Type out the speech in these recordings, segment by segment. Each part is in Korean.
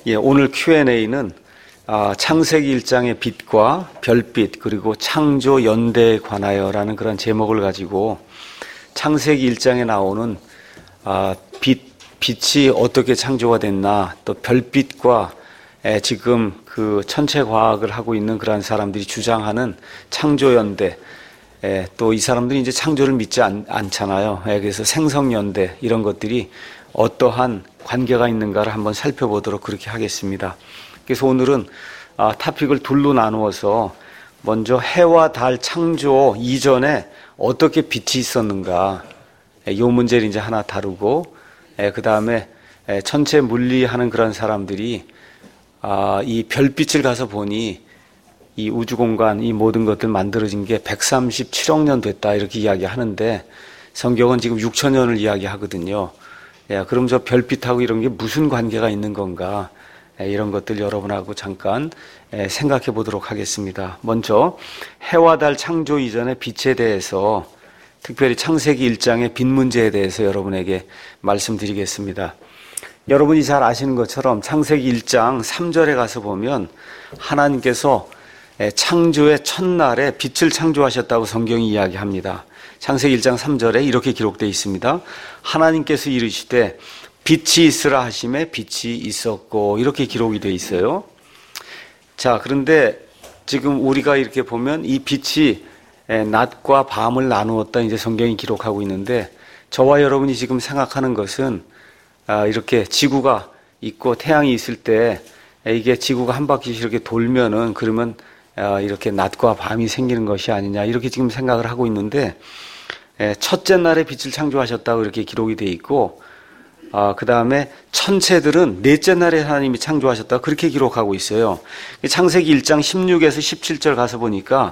예, 오늘 Q&A는 창세기 1장의 빛과 별빛 그리고 창조 연대에 관하여라는 그런 제목을 가지고 창세기 1장에 나오는 빛이 어떻게 창조가 됐나, 또 별빛과 지금 그 천체 과학을 하고 있는 그런 사람들이 주장하는 창조 연대, 또 이 사람들이 이제 창조를 믿지 않잖아요. 그래서 생성 연대 이런 것들이 어떠한 관계가 있는가를 한번 살펴보도록 그렇게 하겠습니다. 그래서 오늘은 토픽을 둘로 나누어서 먼저 해와 달 창조 이전에 어떻게 빛이 있었는가, 이 문제를 이제 하나 다루고, 그 다음에 천체 물리하는 그런 사람들이 이 별빛을 가서 보니 이 우주공간, 이 모든 것들 만들어진 게 137억 년 됐다 이렇게 이야기하는데 성경은 지금 6천 년을 이야기하거든요. 그럼 저 별빛하고 이런 게 무슨 관계가 있는 건가, 이런 것들 여러분하고 잠깐 생각해 보도록 하겠습니다. 먼저 해와 달 창조 이전의 빛에 대해서, 특별히 창세기 1장의 빛 문제에 대해서 여러분에게 말씀드리겠습니다. 여러분이 잘 아시는 것처럼 창세기 1장 3절에 가서 보면 하나님께서 창조의 첫날에 빛을 창조하셨다고 성경이 이야기합니다. 창세기 1장 3절에 이렇게 기록되어 있습니다. 하나님께서 이르시되 빛이 있으라 하심에 빛이 있었고, 이렇게 기록이 되어 있어요. 자, 그런데 지금 우리가 이렇게 보면 이 빛이 낮과 밤을 나누었다 이제 성경이 기록하고 있는데, 저와 여러분이 지금 생각하는 것은 이렇게 지구가 있고 태양이 있을 때 이게 지구가 한 바퀴씩 이렇게 돌면은 그러면 이렇게 낮과 밤이 생기는 것이 아니냐, 이렇게 지금 생각을 하고 있는데, 첫째 날에 빛을 창조하셨다고 이렇게 기록이 되어 있고, 그 다음에 천체들은 넷째 날에 하나님이 창조하셨다고 그렇게 기록하고 있어요. 창세기 1장 16에서 17절 가서 보니까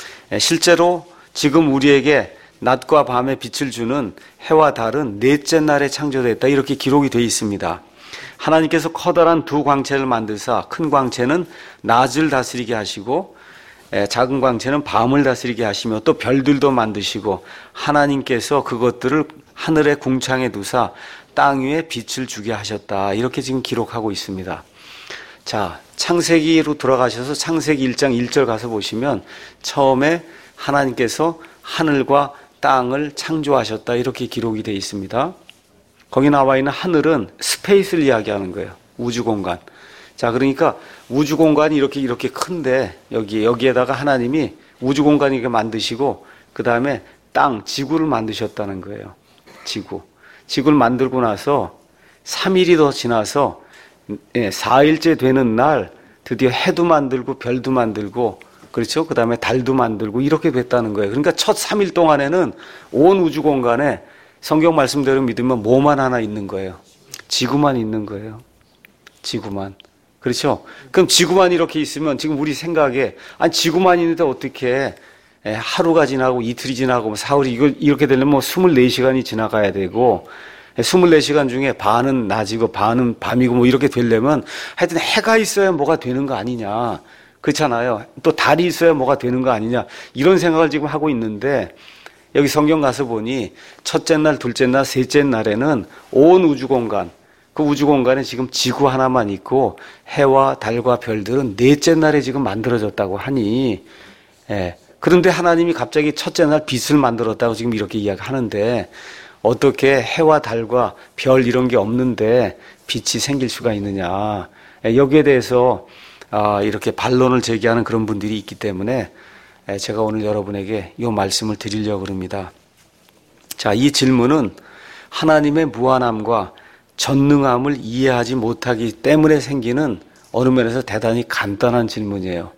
실제로 지금 우리에게 낮과 밤에 빛을 주는 해와 달은 넷째 날에 창조됐다 이렇게 기록이 되어 있습니다. 하나님께서 커다란 두 광채를 만드사 큰 광채는 낮을 다스리게 하시고 작은 광채는 밤을 다스리게 하시며 또 별들도 만드시고 하나님께서 그것들을 하늘의 궁창에 두사 땅 위에 빛을 주게 하셨다, 이렇게 지금 기록하고 있습니다. 자, 창세기로 돌아가셔서 창세기 1장 1절 가서 보시면 처음에 하나님께서 하늘과 땅을 창조하셨다 이렇게 기록이 되어 있습니다. 거기 나와 있는 하늘은 스페이스를 이야기하는 거예요. 우주공간. 자, 그러니까 우주공간이 이렇게 큰데 여기에다가 하나님이 우주공간을 이렇게 만드시고 그 다음에 땅, 지구를 만드셨다는 거예요. 지구를 만들고 나서 3일이 더 지나서 4일째 되는 날 드디어 해도 만들고 별도 만들고, 그렇죠? 그 다음에 달도 만들고 이렇게 됐다는 거예요. 그러니까 첫 3일 동안에는 온 우주공간에 성경 말씀대로 믿으면 뭐만 하나 있는 거예요? 지구만 있는 거예요. 지구만. 그렇죠? 그럼 지구만 이렇게 있으면 지금 우리 생각에 지구만 있는데 어떻게 하루가 지나고 이틀이 지나고 사흘이 이렇게 되려면 24시간이 지나가야 되고 24시간 중에 반은 낮이고 반은 밤이고 이렇게 되려면 하여튼 해가 있어야 뭐가 되는 거 아니냐. 그렇잖아요. 또 달이 있어야 뭐가 되는 거 아니냐. 이런 생각을 지금 하고 있는데 여기 성경 가서 보니 첫째 날, 둘째 날, 셋째 날에는 온 우주공간, 그 우주공간에 지금 지구 하나만 있고 해와 달과 별들은 넷째 날에 지금 만들어졌다고 하니, 그런데 하나님이 갑자기 첫째 날 빛을 만들었다고 지금 이렇게 이야기하는데 어떻게 해와 달과 별 이런 게 없는데 빛이 생길 수가 있느냐. 여기에 대해서 이렇게 반론을 제기하는 그런 분들이 있기 때문에 제가 오늘 여러분에게 이 말씀을 드리려고 합니다. 자, 이 질문은 하나님의 무한함과 전능함을 이해하지 못하기 때문에 생기는 어느 면에서 대단히 간단한 질문이에요.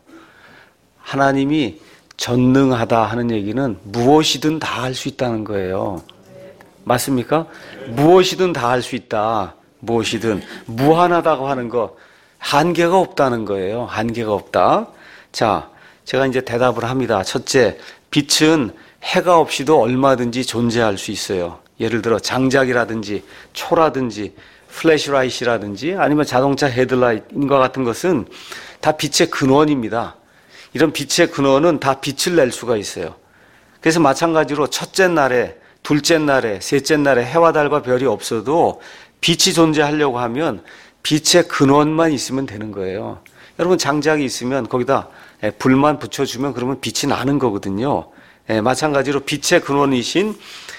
하나님이 전능하다 하는 얘기는 무엇이든 다 할 수 있다는 거예요. 맞습니까? 무엇이든 다 할 수 있다. 무엇이든. 무한하다고 하는 거, 한계가 없다는 거예요. 한계가 없다. 자, 제가 이제 대답을 합니다. 첫째, 빛은 해가 없이도 얼마든지 존재할 수 있어요. 예를 들어 장작이라든지 초라든지 플래시라이트라든지 아니면 자동차 헤드라이트인과 같은 것은 다 빛의 근원입니다. 이런 빛의 근원은 다 빛을 낼 수가 있어요. 그래서 마찬가지로 첫째 날에, 둘째 날에, 셋째 날에 해와 달과 별이 없어도 빛이 존재하려고 하면 빛의 근원만 있으면 되는 거예요. 여러분 장작이 있으면 거기다 불만 붙여주면 그러면 빛이 나는 거거든요. 마찬가지로 빛의 근원이신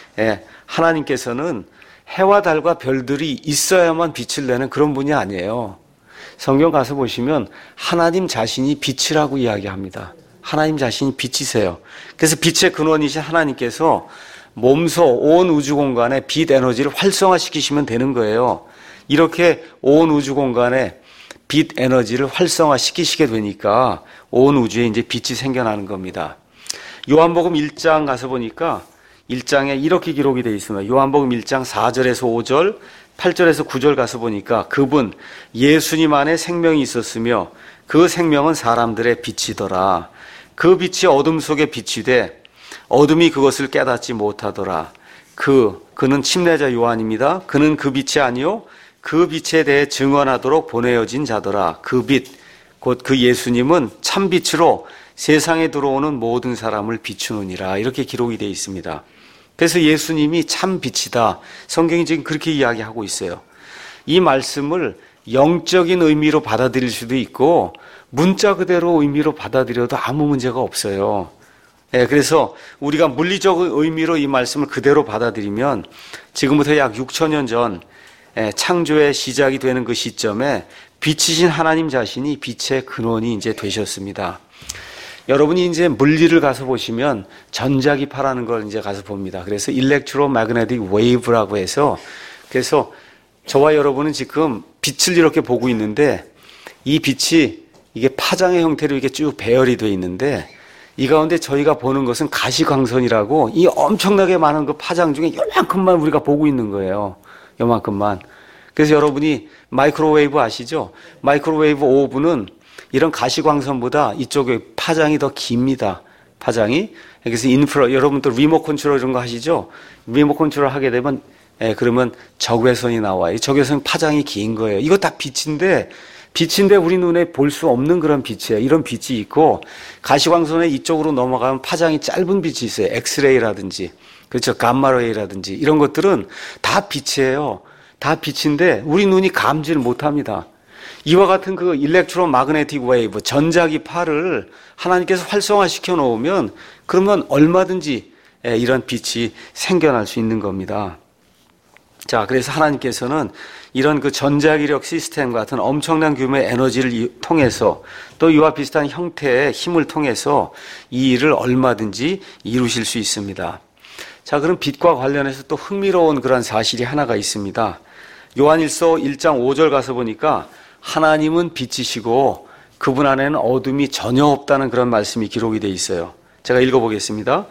하나님께서는 해와 달과 별들이 있어야만 빛을 내는 그런 분이 아니에요. 성경 가서 보시면 하나님 자신이 빛이라고 이야기합니다. 하나님 자신이 빛이세요. 그래서 빛의 근원이신 하나님께서 몸소 온 우주 공간에 빛 에너지를 활성화시키시면 되는 거예요. 이렇게 온 우주 공간에 빛 에너지를 활성화시키시게 되니까 온 우주에 이제 빛이 생겨나는 겁니다. 요한복음 1장 가서 보니까 1장에 이렇게 기록이 되어 있습니다. 요한복음 1장 4절에서 5절, 8절에서 9절 가서 보니까 그분 예수님 안에 생명이 있었으며 그 생명은 사람들의 빛이더라. 그 빛이 어둠 속에 빛이 돼 어둠이 그것을 깨닫지 못하더라. 그는 침례자 요한입니다. 그는 그 빛이 아니요 그 빛에 대해 증언하도록 보내어진 자더라. 그 빛, 곧 그 예수님은 참 빛으로 세상에 들어오는 모든 사람을 비추느니라. 이렇게 기록이 되어 있습니다. 그래서 예수님이 참 빛이다. 성경이 지금 그렇게 이야기하고 있어요. 이 말씀을 영적인 의미로 받아들일 수도 있고 문자 그대로 의미로 받아들여도 아무 문제가 없어요. 그래서 우리가 물리적 의미로 이 말씀을 그대로 받아들이면 지금부터 약 6,000년 전 창조의 시작이 되는 그 시점에 빛이신 하나님 자신이 빛의 근원이 이제 되셨습니다. 여러분이 이제 물리를 가서 보시면 전자기파라는 걸 이제 가서 봅니다. 그래서 electromagnetic wave라고 해서 그래서 저와 여러분은 지금 빛을 이렇게 보고 있는데 이 빛이 이게 파장의 형태로 이렇게 쭉 배열이 되어 있는데 이 가운데 저희가 보는 것은 가시광선이라고 이 엄청나게 많은 그 파장 중에 요만큼만 우리가 보고 있는 거예요. 요만큼만. 그래서 여러분이 마이크로웨이브 아시죠? 마이크로웨이브 오븐은 이런 가시광선보다 이쪽에 파장이 더 깁니다. 파장이. 그래서 여러분 또 리모트 컨트롤 이런 거 하시죠? 리모트 컨트롤 하게 되면 그러면 적외선이 나와요. 적외선 파장이 긴 거예요. 이거 다 빛인데 우리 눈에 볼 수 없는 그런 빛이에요. 이런 빛이 있고 가시광선의 이쪽으로 넘어가면 파장이 짧은 빛이 있어요. 엑스레이라든지 그렇죠. 감마레이라든지 이런 것들은 다 빛이에요. 다 빛인데 우리 눈이 감지를 못합니다. 이와 같은 그 일렉트로마그네틱 웨이브 전자기파를 하나님께서 활성화시켜 놓으면 그러면 얼마든지 이런 빛이 생겨날 수 있는 겁니다. 자, 그래서 하나님께서는 이런 그 전자기력 시스템 같은 엄청난 규모의 에너지를 통해서 또 이와 비슷한 형태의 힘을 통해서 이 일을 얼마든지 이루실 수 있습니다. 자, 그럼 빛과 관련해서 또 흥미로운 그런 사실이 하나가 있습니다. 요한일서 1장 5절 가서 보니까 하나님은 빛이시고 그분 안에는 어둠이 전혀 없다는 그런 말씀이 기록이 되어 있어요. 제가 읽어보겠습니다.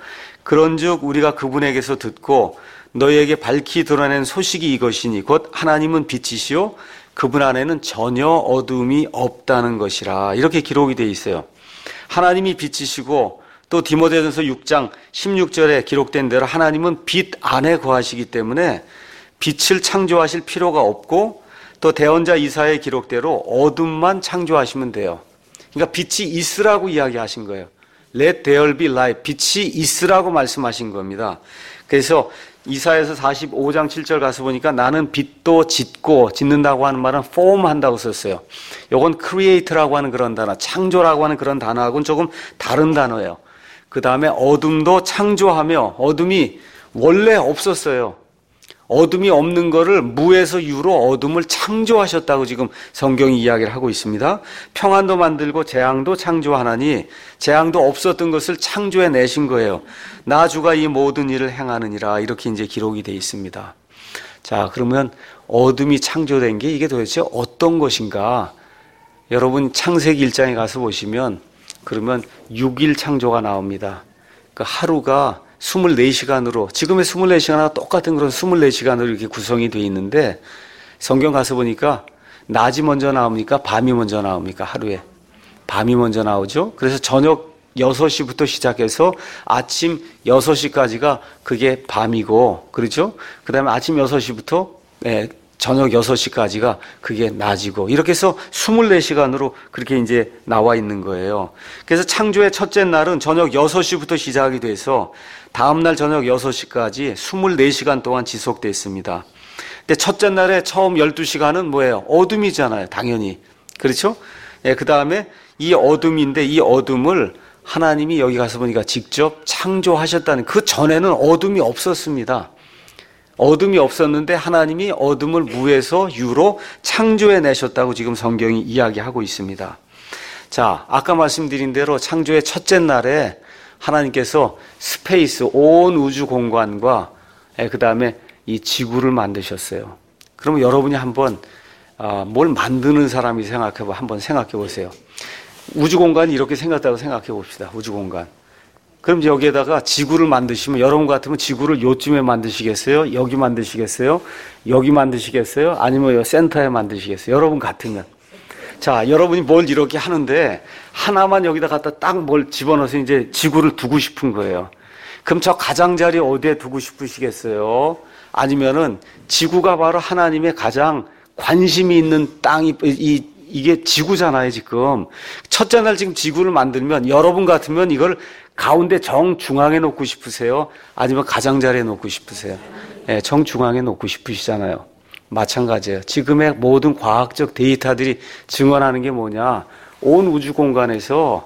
그런즉 우리가 그분에게서 듣고 너희에게 밝히 드러낸 소식이 이것이니 곧 하나님은 빛이시요 그분 안에는 전혀 어둠이 없다는 것이라. 이렇게 기록이 되어 있어요. 하나님이 빛이시고 또 디모데전서 6장 16절에 기록된 대로 하나님은 빛 안에 거하시기 때문에 빛을 창조하실 필요가 없고 또 대언자 이사야의 기록대로 어둠만 창조하시면 돼요. 그러니까 빛이 있으라고 이야기하신 거예요. Let there be light. 빛이 있으라고 말씀하신 겁니다. 그래서 이사야서 45장 7절 가서 보니까 나는 빛도 짓는다고 하는 말은 form 한다고 썼어요. 이건 create라고 하는 그런 단어, 창조라고 하는 그런 단어하고는 조금 다른 단어예요. 그 다음에 어둠도 창조하며 어둠이 원래 없었어요. 어둠이 없는 거를 무에서 유로 어둠을 창조하셨다고 지금 성경이 이야기를 하고 있습니다. 평안도 만들고 재앙도 창조하나니 재앙도 없었던 것을 창조해 내신 거예요. 나 주가 이 모든 일을 행하느니라. 이렇게 이제 기록이 되어 있습니다. 자, 그러면 어둠이 창조된 게 이게 도대체 어떤 것인가? 여러분 창세기 1장에 가서 보시면 그러면 6일 창조가 나옵니다. 그 하루가 24시간으로 지금의 24시간과 똑같은 그런 24시간으로 이렇게 구성이 되어 있는데 성경 가서 보니까 낮이 먼저 나옵니까? 밤이 먼저 나옵니까? 하루에 밤이 먼저 나오죠. 그래서 저녁 6시부터 시작해서 아침 6시까지가 그게 밤이고 그렇죠? 그 다음에 아침 6시부터 저녁 6시까지가 그게 낮이고 이렇게 해서 24시간으로 그렇게 이제 나와 있는 거예요. 그래서 창조의 첫째 날은 저녁 6시부터 시작이 돼서 다음 날 저녁 6시까지 24시간 동안 지속됐습니다. 근데 첫째 날에 처음 12시간은 뭐예요? 어둠이잖아요. 당연히. 그렇죠? 예, 그 다음에 이 어둠인데 이 어둠을 하나님이 여기 가서 보니까 직접 창조하셨다는, 그 전에는 어둠이 없었습니다. 어둠이 없었는데 하나님이 어둠을 무에서 유로 창조해 내셨다고 지금 성경이 이야기하고 있습니다. 자, 아까 말씀드린 대로 창조의 첫째 날에 하나님께서 스페이스, 온 우주 공간과 그 다음에 이 지구를 만드셨어요. 그러면 여러분이 한번 뭘 만드는 사람이 한번 생각해 보세요. 우주 공간이 이렇게 생겼다고 생각해 봅시다. 우주 공간. 그럼 여기에다가 지구를 만드시면, 여러분 같으면 지구를 요쯤에 만드시겠어요? 여기 만드시겠어요? 여기 만드시겠어요? 아니면 요 센터에 만드시겠어요? 여러분 같으면. 자, 여러분이 뭘 이렇게 하는데 하나만 여기다 갖다 딱 뭘 집어넣어서 이제 지구를 두고 싶은 거예요. 그럼 저 가장자리 어디에 두고 싶으시겠어요? 아니면은 지구가 바로 하나님의 가장 관심이 있는 땅이, 이게 지구잖아요, 지금. 첫째 날 지금 지구를 만들면 여러분 같으면 이걸 가운데 정중앙에 놓고 싶으세요? 아니면 가장자리에 놓고 싶으세요? 네, 정중앙에 놓고 싶으시잖아요. 마찬가지예요. 지금의 모든 과학적 데이터들이 증언하는 게 뭐냐? 온 우주 공간에서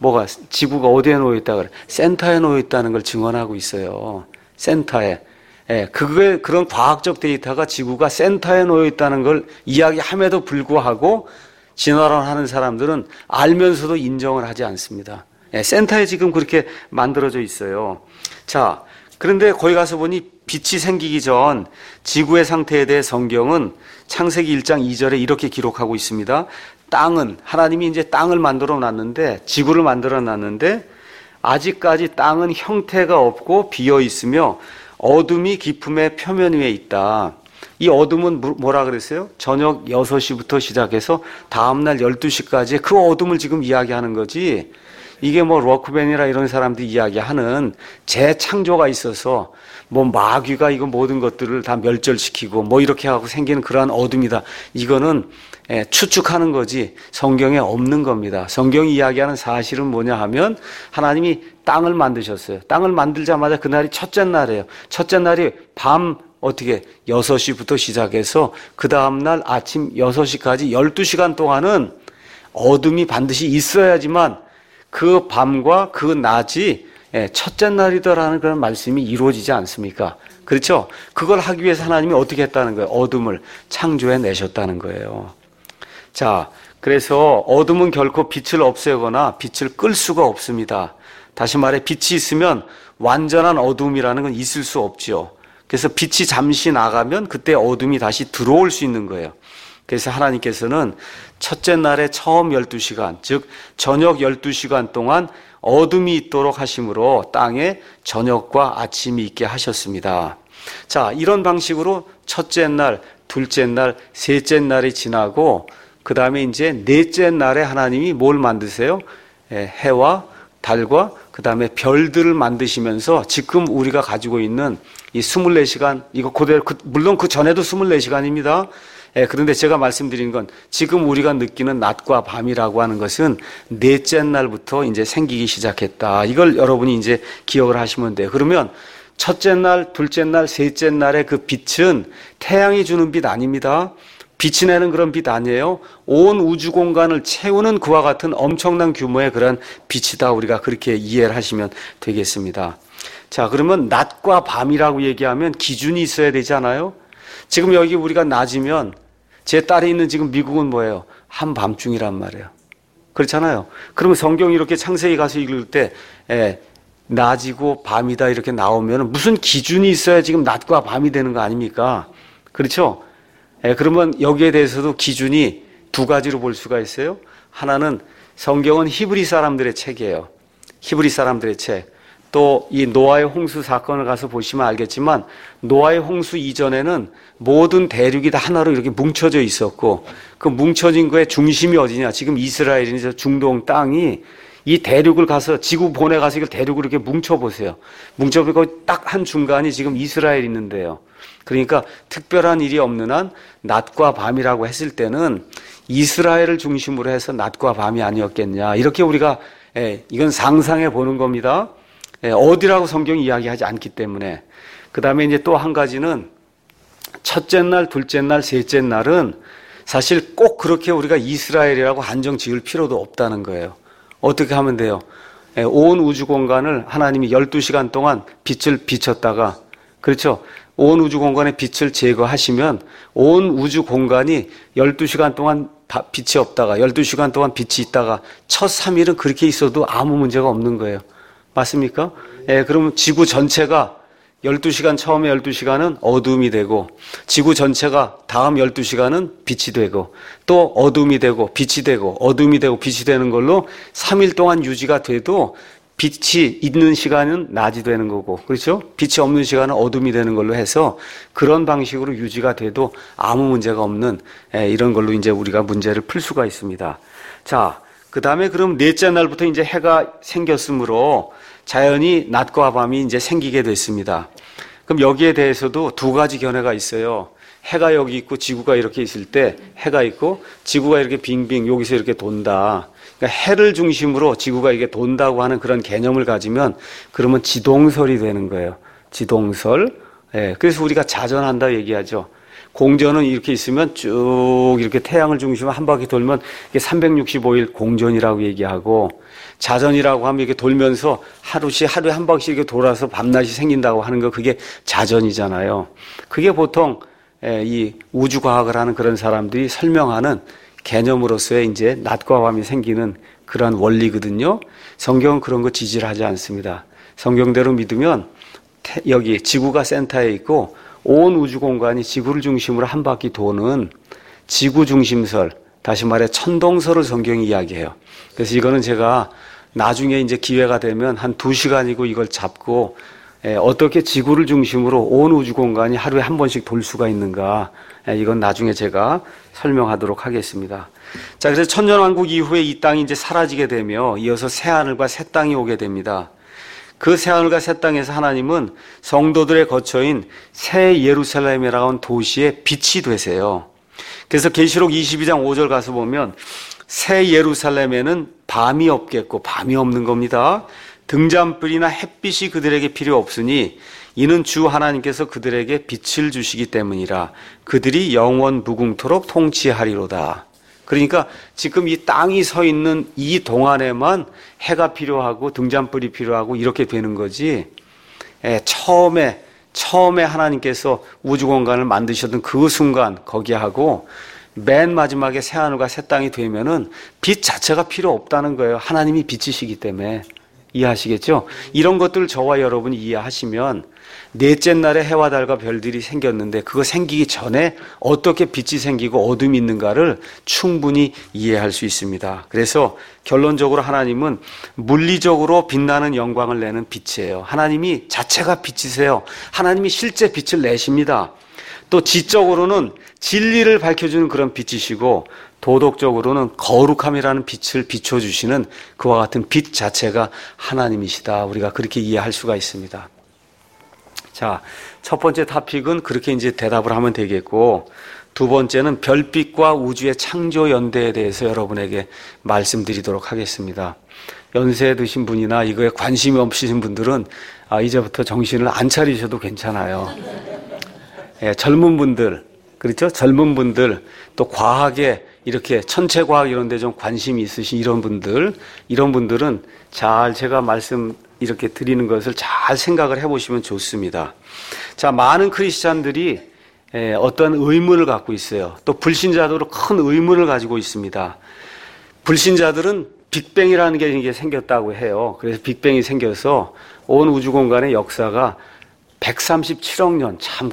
지구가 어디에 놓여 있다 그래? 센터에 놓여 있다는 걸 증언하고 있어요. 센터에. 예, 그런 과학적 데이터가 지구가 센터에 놓여 있다는 걸 이야기함에도 불구하고 진화론하는 사람들은 알면서도 인정을 하지 않습니다. 예, 센터에 지금 그렇게 만들어져 있어요. 자, 그런데 거기 가서 보니 빛이 생기기 전 지구의 상태에 대해 성경은 창세기 1장 2절에 이렇게 기록하고 있습니다. 하나님이 이제 땅을 만들어 놨는데, 지구를 만들어 놨는데 아직까지 땅은 형태가 없고 비어 있으며 어둠이 깊음의 표면 위에 있다. 이 어둠은 뭐라 그랬어요? 저녁 6시부터 시작해서 다음날 12시까지 그 어둠을 지금 이야기하는 거지. 이게 로크벤이라 이런 사람들이 이야기하는 재창조가 있어서 마귀가 이거 모든 것들을 다 멸절시키고 이렇게 하고 생기는 그러한 어둠이다. 이거는 추측하는 거지 성경에 없는 겁니다. 성경이 이야기하는 사실은 뭐냐 하면 하나님이 땅을 만드셨어요. 땅을 만들자마자 그날이 첫째 날이에요. 첫째 날이 밤 6시부터 시작해서 그 다음날 아침 6시까지 12시간 동안은 어둠이 반드시 있어야지만 그 밤과 그 낮이 첫째 날이더라는 그런 말씀이 이루어지지 않습니까? 그렇죠? 그걸 하기 위해서 하나님이 어떻게 했다는 거예요? 어둠을 창조해 내셨다는 거예요. 자, 그래서 어둠은 결코 빛을 없애거나 빛을 끌 수가 없습니다. 다시 말해 빛이 있으면 완전한 어둠이라는 건 있을 수 없지요. 그래서 빛이 잠시 나가면 그때 어둠이 다시 들어올 수 있는 거예요. 그래서 하나님께서는 첫째 날에 처음 12시간, 즉 저녁 12시간 동안 어둠이 있도록 하심으로 땅에 저녁과 아침이 있게 하셨습니다. 자, 이런 방식으로 첫째 날, 둘째 날, 셋째 날이 지나고 그 다음에 이제 넷째 날에 하나님이 뭘 만드세요? 해와 달과 그 다음에 별들을 만드시면서 지금 우리가 가지고 있는 이 24시간, 이거 그대로, 물론 그 전에도 24시간입니다. 그런데 제가 말씀드린 건 지금 우리가 느끼는 낮과 밤이라고 하는 것은 넷째 날부터 이제 생기기 시작했다. 이걸 여러분이 이제 기억을 하시면 돼요. 그러면 첫째 날, 둘째 날, 셋째 날의 그 빛은 태양이 주는 빛 아닙니다. 빛이 내는 그런 빛 아니에요. 온 우주 공간을 채우는 그와 같은 엄청난 규모의 그런 빛이다. 우리가 그렇게 이해를 하시면 되겠습니다. 자, 그러면 낮과 밤이라고 얘기하면 기준이 있어야 되잖아요. 지금 여기 우리가 낮이면 제 딸이 있는 지금 미국은 뭐예요? 한밤중이란 말이에요. 그렇잖아요. 그러면 성경이 이렇게 창세기 가서 읽을 때 낮이고 밤이다 이렇게 나오면 무슨 기준이 있어야 지금 낮과 밤이 되는 거 아닙니까? 그렇죠? 그러면 여기에 대해서도 기준이 두 가지로 볼 수가 있어요. 하나는 성경은 히브리 사람들의 책이에요. 히브리 사람들의 책. 또 이 노아의 홍수 사건을 가서 보시면 알겠지만 노아의 홍수 이전에는 모든 대륙이 다 하나로 이렇게 뭉쳐져 있었고 그 뭉쳐진 거의 중심이 어디냐? 지금 이스라엘이죠. 중동 땅이 이 대륙을 가서 지구 본에 가서 이걸 대륙을 이렇게 뭉쳐보세요. 뭉쳐보고 딱 한 중간이 지금 이스라엘이 있는데요. 그러니까 특별한 일이 없는 한 낮과 밤이라고 했을 때는 이스라엘을 중심으로 해서 낮과 밤이 아니었겠냐. 이렇게 우리가 이건 상상해 보는 겁니다. 어디라고 성경이 이야기하지 않기 때문에. 그 다음에 이제 또 한 가지는 첫째 날, 둘째 날, 셋째 날은 사실 꼭 그렇게 우리가 이스라엘이라고 한정 지을 필요도 없다는 거예요. 어떻게 하면 돼요? 온 우주 공간을 하나님이 12시간 동안 빛을 비췄다가, 그렇죠? 온 우주 공간의 빛을 제거하시면 온 우주 공간이 12시간 동안 빛이 없다가 12시간 동안 빛이 있다가 첫 3일은 그렇게 있어도 아무 문제가 없는 거예요. 맞습니까? 그러면 지구 전체가 12시간, 처음에 12시간은 어둠이 되고, 지구 전체가 다음 12시간은 빛이 되고, 또 어둠이 되고, 빛이 되고, 어둠이 되고, 빛이 되는 걸로 3일 동안 유지가 돼도 빛이 있는 시간은 낮이 되는 거고, 그렇죠? 빛이 없는 시간은 어둠이 되는 걸로 해서 그런 방식으로 유지가 돼도 아무 문제가 없는 이런 걸로 이제 우리가 문제를 풀 수가 있습니다. 자, 그 다음에 그럼 넷째 날부터 이제 해가 생겼으므로 자연히 낮과 밤이 이제 생기게 됐습니다. 그럼 여기에 대해서도 두 가지 견해가 있어요. 해가 여기 있고 지구가 이렇게 있을 때 해가 있고 지구가 이렇게 빙빙 여기서 이렇게 돈다. 그러니까 해를 중심으로 지구가 이게 돈다고 하는 그런 개념을 가지면 그러면 지동설이 되는 거예요. 지동설. 그래서 우리가 자전한다 얘기하죠. 공전은 이렇게 있으면 쭉 이렇게 태양을 중심으로 한 바퀴 돌면 이게 365일 공전이라고 얘기하고, 자전이라고 하면 이렇게 돌면서 하루에 한 바퀴씩 이렇게 돌아서 밤낮이 생긴다고 하는 거, 그게 자전이잖아요. 그게 보통 이 우주과학을 하는 그런 사람들이 설명하는 개념으로서의 이제 낮과 밤이 생기는 그런 원리거든요. 성경은 그런 거 지지를 하지 않습니다. 성경대로 믿으면 여기 지구가 센터에 있고 온 우주 공간이 지구를 중심으로 한 바퀴 도는 지구 중심설, 다시 말해 천동설을 성경이 이야기해요. 그래서 이거는 제가 나중에 이제 기회가 되면 한 2시간이고 이걸 잡고 어떻게 지구를 중심으로 온 우주 공간이 하루에 한 번씩 돌 수가 있는가, 이건 나중에 제가 설명하도록 하겠습니다. 자, 그래서 천년왕국 이후에 이 땅이 이제 사라지게 되며 이어서 새하늘과 새 땅이 오게 됩니다. 그 새하늘과 새 땅에서 하나님은 성도들의 거처인 새 예루살렘이라고 하는 도시에 빛이 되세요. 그래서 계시록 22장 5절 가서 보면 새 예루살렘에는 밤이 없겠고, 밤이 없는 겁니다. 등잔불이나 햇빛이 그들에게 필요 없으니 이는 주 하나님께서 그들에게 빛을 주시기 때문이라. 그들이 영원 무궁토록 통치하리로다. 그러니까 지금 이 땅이 서 있는 이 동안에만 해가 필요하고 등잔불이 필요하고 이렇게 되는 거지, 처음에 하나님께서 우주 공간을 만드셨던 그 순간 거기하고 맨 마지막에 새하늘과 새 땅이 되면은 빛 자체가 필요 없다는 거예요. 하나님이 빛이시기 때문에. 이해하시겠죠? 이런 것들을 저와 여러분이 이해하시면 넷째 날에 해와 달과 별들이 생겼는데 그거 생기기 전에 어떻게 빛이 생기고 어둠이 있는가를 충분히 이해할 수 있습니다. 그래서 결론적으로 하나님은 물리적으로 빛나는 영광을 내는 빛이에요. 하나님이 자체가 빛이세요. 하나님이 실제 빛을 내십니다. 또 지적으로는 진리를 밝혀주는 그런 빛이시고, 도덕적으로는 거룩함이라는 빛을 비춰주시는 그와 같은 빛 자체가 하나님이시다. 우리가 그렇게 이해할 수가 있습니다. 자, 첫 번째 토픽은 그렇게 이제 대답을 하면 되겠고, 두 번째는 별빛과 우주의 창조 연대에 대해서 여러분에게 말씀드리도록 하겠습니다. 연세 드신 분이나 이거에 관심이 없으신 분들은 이제부터 정신을 안 차리셔도 괜찮아요. 젊은 분들, 그렇죠? 젊은 분들, 또 과학에 이렇게 천체과학 이런 데 좀 관심이 있으신 이런 분들은 잘 제가 말씀 이렇게 드리는 것을 잘 생각을 해보시면 좋습니다. 자, 많은 크리스찬들이 어떤 의문을 갖고 있어요. 또 불신자들은 큰 의문을 가지고 있습니다. 불신자들은 빅뱅이라는 게 이게 생겼다고 해요. 그래서 빅뱅이 생겨서 온 우주 공간의 역사가 137억 년, 참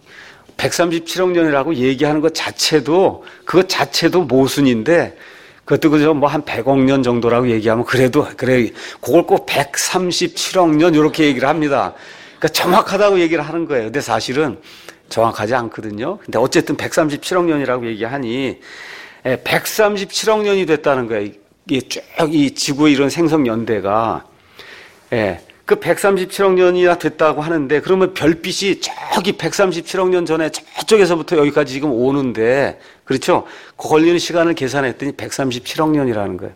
137억 년이라고 얘기하는 것 자체도, 그것 자체도 모순인데, 그것도 그저 뭐 한 100억 년 정도라고 얘기하면 그래도, 그래, 그걸 꼭 137억 년 이렇게 얘기를 합니다. 그러니까 정확하다고 얘기를 하는 거예요. 근데 사실은 정확하지 않거든요. 근데 어쨌든 137억 년이라고 얘기하니, 137억 년이 됐다는 거예요. 이게 쭉 이 지구의 이런 생성 연대가. 그 137억 년이나 됐다고 하는데, 그러면 별빛이 저기 137억 년 전에 저쪽에서부터 여기까지 지금 오는데, 그렇죠? 그 걸리는 시간을 계산했더니 137억 년이라는 거예요.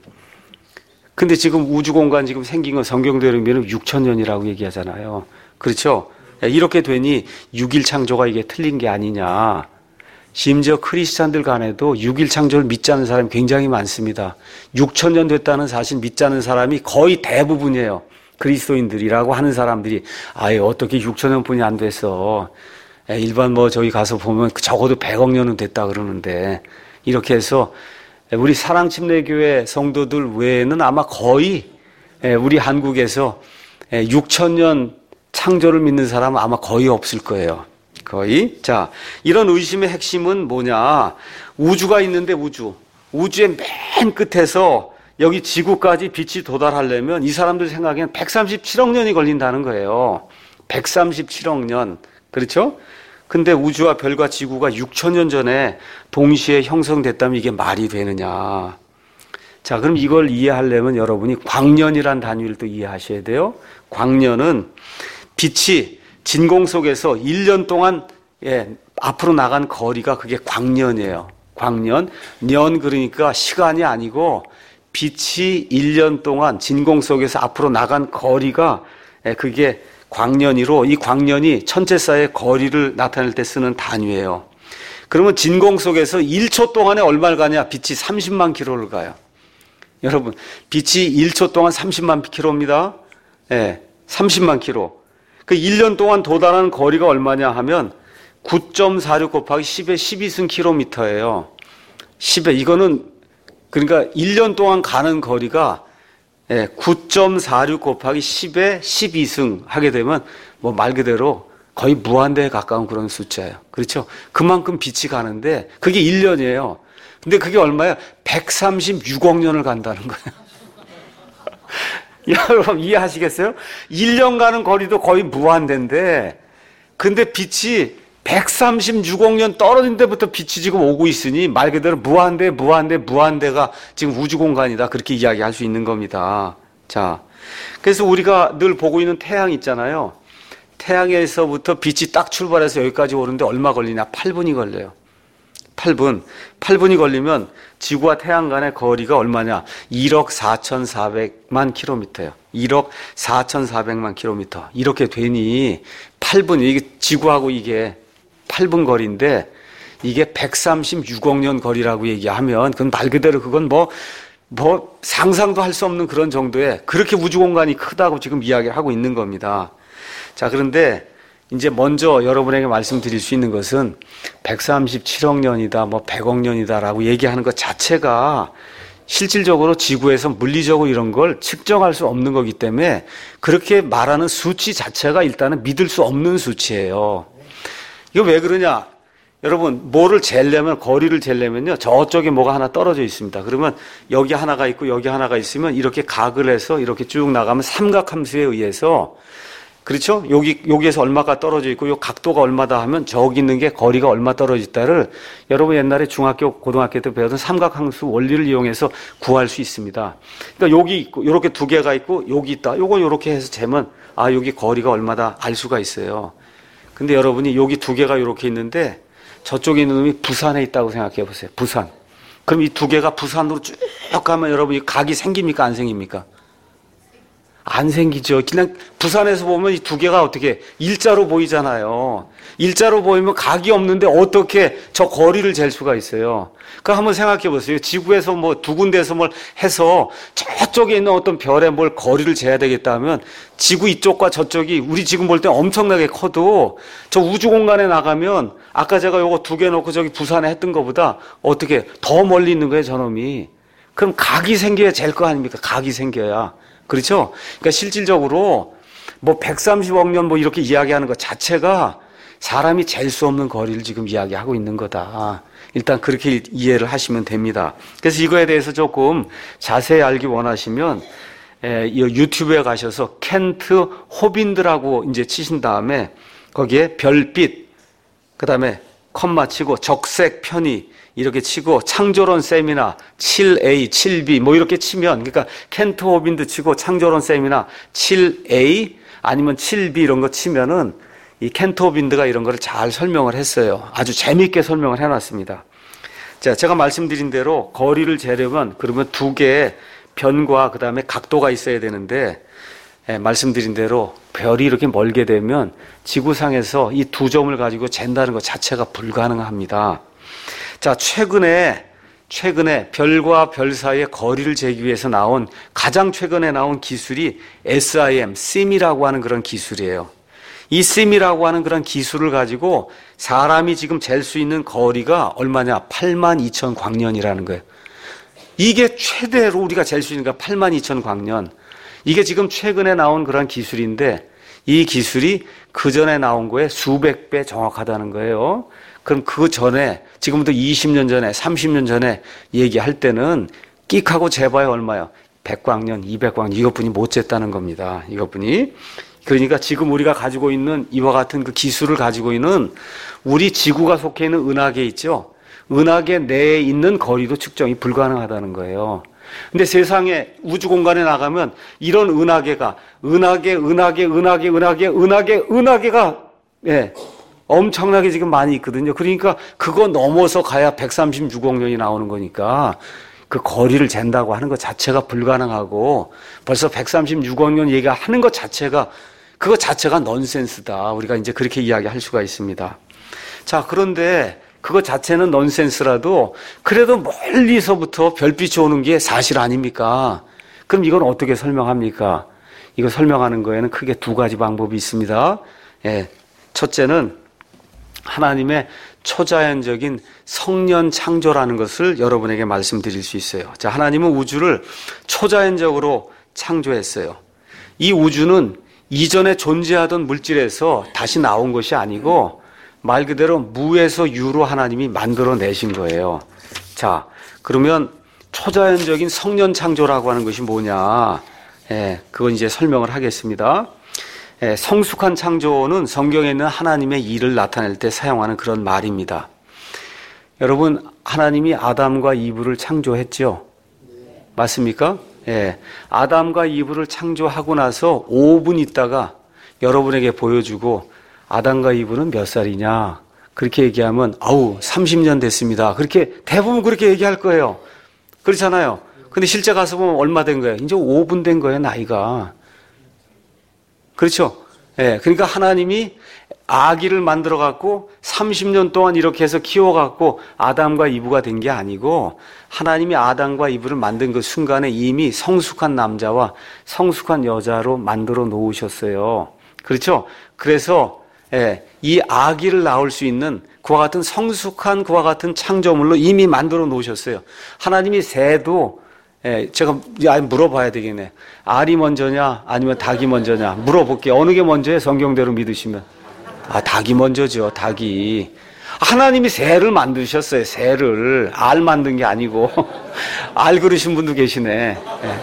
근데 지금 우주 공간 지금 생긴 건 성경대로 보면 6천 년이라고 얘기하잖아요. 그렇죠? 이렇게 되니 6일 창조가 이게 틀린 게 아니냐. 심지어 크리스찬들 간에도 6일 창조를 믿지 않는 사람이 굉장히 많습니다. 6,000년 됐다는 사실 믿지 않는 사람이 거의 대부분이에요. 그리스도인들이라고 하는 사람들이 아예 어떻게 6,000년 뿐이 안 됐어. 일반 저기 가서 보면 적어도 100억 년은 됐다 그러는데 이렇게 해서 우리 사랑침례교회 성도들 외에는 아마 거의 우리 한국에서 6,000년 창조를 믿는 사람은 아마 거의 없을 거예요. 거의. 자, 이런 의심의 핵심은 뭐냐? 우주가 있는데 우주의 맨 끝에서 여기 지구까지 빛이 도달하려면 이 사람들 생각에는 137억 년이 걸린다는 거예요. 137억 년. 그렇죠? 근데 우주와 별과 지구가 6,000년 전에 동시에 형성됐다면 이게 말이 되느냐? 자, 그럼 이걸 이해하려면 여러분이 광년이란 단위를 또 이해하셔야 돼요. 광년은 빛이 진공 속에서 1년 동안 앞으로 나간 거리가 그게 광년이에요. 광년. 년 그러니까 시간이 아니고 빛이 1년 동안 진공 속에서 앞으로 나간 거리가 그게 광년이로 이 광년이 천체사의 거리를 나타낼 때 쓰는 단위예요. 그러면 진공 속에서 1초 동안에 얼마를 가냐? 빛이 30만 킬로를 가요. 여러분, 빛이 1초 동안 30만 킬로입니다. 30만 킬로. 그 1년 동안 도달하는 거리가 얼마냐 하면 9.46 곱하기 10의 12승 킬로미터예요. 10에 이거는 그러니까 1년 동안 가는 거리가 9.46 곱하기 10의 12승 하게 되면 말 그대로 거의 무한대에 가까운 그런 숫자예요. 그렇죠? 그만큼 빛이 가는데 그게 1년이에요. 근데 그게 얼마야? 136억 년을 간다는 거예요. 여러분 이해하시겠어요? 1년 가는 거리도 거의 무한대인데 근데 빛이 136억 년 떨어진 데부터 빛이 지금 오고 있으니 말 그대로 무한대가 지금 우주 공간이다. 그렇게 이야기할 수 있는 겁니다. 자, 그래서 우리가 늘 보고 있는 태양 있잖아요. 태양에서부터 빛이 딱 출발해서 여기까지 오는데 얼마 걸리냐? 8분이 걸려요. 8분이 걸리면 지구와 태양 간의 거리가 얼마냐? 1억 4,400만 킬로미터예요. 1억 4,400만 킬로미터. 이렇게 되니 8분, 이게 지구하고 이게 8분 거리인데 이게 136억 년 거리라고 얘기하면 그건 말 그대로 그건 상상도 할 수 없는 그런 정도의 그렇게 우주 공간이 크다고 지금 이야기를 하고 있는 겁니다. 자, 그런데 이제 먼저 여러분에게 말씀드릴 수 있는 것은 137억 년이다, 100억 년이다라고 얘기하는 것 자체가 실질적으로 지구에서 물리적으로 이런 걸 측정할 수 없는 거기 때문에 그렇게 말하는 수치 자체가 일단은 믿을 수 없는 수치예요. 이거 왜 그러냐? 여러분, 뭐를 재려면, 거리를 재려면요, 저쪽에 뭐가 하나 떨어져 있습니다. 그러면 여기 하나가 있고 여기 하나가 있으면 이렇게 각을 해서 이렇게 쭉 나가면 삼각함수에 의해서 그렇죠? 여기에서 얼마가 떨어져 있고, 요 각도가 얼마다 하면 저기 있는 게 거리가 얼마 떨어져 있다를 여러분 옛날에 중학교, 고등학교 때 배웠던 삼각함수 원리를 이용해서 구할 수 있습니다. 그러니까 여기 있고, 요렇게 두 개가 있고, 여기 있다. 요건 요렇게 해서 재면, 여기 거리가 얼마다 알 수가 있어요. 근데 여러분이 여기 두 개가 요렇게 있는데, 저쪽에 있는 놈이 부산에 있다고 생각해 보세요. 부산. 그럼 이 두 개가 부산으로 쭉 가면 여러분이 각이 생깁니까? 안 생깁니까? 안 생기죠. 그냥 부산에서 보면 이 두 개가 어떻게 일자로 보이잖아요. 일자로 보이면 각이 없는데 어떻게 저 거리를 잴 수가 있어요. 그러니까 한번 생각해 보세요. 지구에서 두 군데에서 뭘 해서 저쪽에 있는 어떤 별에 뭘 거리를 재야 되겠다 하면 지구 이쪽과 저쪽이 우리 지금 볼 때 엄청나게 커도 저 우주 공간에 나가면 아까 제가 요거 두 개 놓고 저기 부산에 했던 것보다 어떻게 더 멀리 있는 거예요, 저놈이. 그럼 각이 생겨야 잴 거 아닙니까? 각이 생겨야. 그렇죠? 그러니까 실질적으로 130억 년 이렇게 이야기하는 것 자체가 사람이 잴 수 없는 거리를 지금 이야기하고 있는 거다. 일단 그렇게 이해를 하시면 됩니다. 그래서 이거에 대해서 조금 자세히 알기 원하시면 유튜브에 가셔서 켄트 호빈드라고 이제 치신 다음에 거기에 별빛, 그 다음에 컴마 치고 적색 편의 이렇게 치고 창조론 세미나 7A, 7B 이렇게 치면 그러니까 켄트 호빈드 치고 창조론 세미나 7A 아니면 7B 이런 거 치면은 이 켄트 호빈드가 이런 거를 잘 설명을 했어요. 아주 재미있게 설명을 해놨습니다. 자, 제가 말씀드린 대로 거리를 재려면 그러면 두 개의 변과 그 다음에 각도가 있어야 되는데 말씀드린 대로 별이 이렇게 멀게 되면 지구상에서 이 두 점을 가지고 잰다는 것 자체가 불가능합니다. 자, 최근에 별과 별 사이의 거리를 재기 위해서 가장 최근에 나온 기술이 SIM이라고 하는 그런 기술이에요. 이 SIM이라고 하는 그런 기술을 가지고 사람이 지금 잴 수 있는 거리가 얼마냐? 82,000광년이라는 거예요. 이게 최대로 우리가 잴 수 있는 게 82,000광년. 이게 지금 최근에 나온 그런 기술인데 이 기술이 그 전에 나온 거에 수백 배 정확하다는 거예요. 그럼 그 전에 지금부터 20년 전에 30년 전에 얘기할 때는 끽하고 재봐야 얼마요? 100광년, 200광년 이것뿐이 못 쟀다는 겁니다. 이것뿐이. 그러니까 지금 우리가 가지고 있는 이와 같은 그 기술을 가지고 있는 우리 지구가 속해 있는 은하계 있죠? 은하계 내에 있는 거리도 측정이 불가능하다는 거예요. 근데 세상에 우주 공간에 나가면 이런 은하계가 엄청나게 지금 많이 있거든요. 그러니까 그거 넘어서 가야 136억 년이 나오는 거니까 그 거리를 잰다고 하는 것 자체가 불가능하고 벌써 136억 년 얘기하는 것 자체가 그것 자체가 넌센스다. 우리가 이제 그렇게 이야기할 수가 있습니다. 자, 그런데 그것 자체는 넌센스라도 그래도 멀리서부터 별빛이 오는 게 사실 아닙니까? 그럼 이건 어떻게 설명합니까? 이거 설명하는 거에는 크게 두 가지 방법이 있습니다. 첫째는 하나님의 초자연적인 성년 창조라는 것을 여러분에게 말씀드릴 수 있어요. 자, 하나님은 우주를 초자연적으로 창조했어요. 이 우주는 이전에 존재하던 물질에서 다시 나온 것이 아니고 말 그대로 무에서 유로 하나님이 만들어내신 거예요. 자, 그러면 초자연적인 성년 창조라고 하는 것이 뭐냐? 그건 이제 설명을 하겠습니다. 성숙한 창조는 성경에 있는 하나님의 일을 나타낼 때 사용하는 그런 말입니다. 여러분, 하나님이 아담과 이브를 창조했죠? 맞습니까? 아담과 이브를 창조하고 나서 5분 있다가 여러분에게 보여주고 아담과 이브는 몇 살이냐? 그렇게 얘기하면 30년 됐습니다. 그렇게 대부분 그렇게 얘기할 거예요. 그렇잖아요. 근데 실제 가서 보면 얼마 된 거예요? 이제 5분 된 거예요, 나이가. 그렇죠? 그러니까 하나님이 아기를 만들어 갖고 30년 동안 이렇게 해서 키워 갖고 아담과 이브가 된 게 아니고 하나님이 아담과 이브를 만든 그 순간에 이미 성숙한 남자와 성숙한 여자로 만들어 놓으셨어요. 그렇죠? 그래서 이 아기를 낳을 수 있는 그와 같은 성숙한 그와 같은 창조물로 이미 만들어 놓으셨어요. 하나님이 새도 제가 물어봐야 되겠네. 알이 먼저냐 아니면 닭이 먼저냐 물어볼게요. 어느 게 먼저예요? 성경대로 믿으시면. 닭이 먼저죠. 닭이. 하나님이 새를 만드셨어요. 새를. 알 만든 게 아니고. 알 그러신 분도 계시네.